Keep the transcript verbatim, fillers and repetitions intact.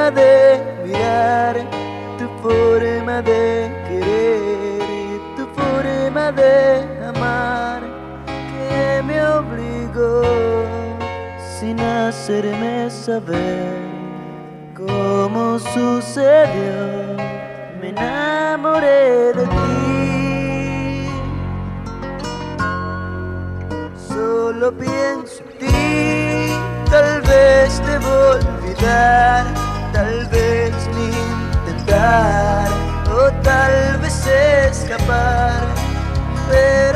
forma de mirar, tu forma de querer y tu forma de amar, que me obligó sin hacerme saber cómo sucedió. Me enamoré de ti. Solo pienso en ti. Tal vez debo olvidar, tal vez ni intentar, o tal vez escapar. Pero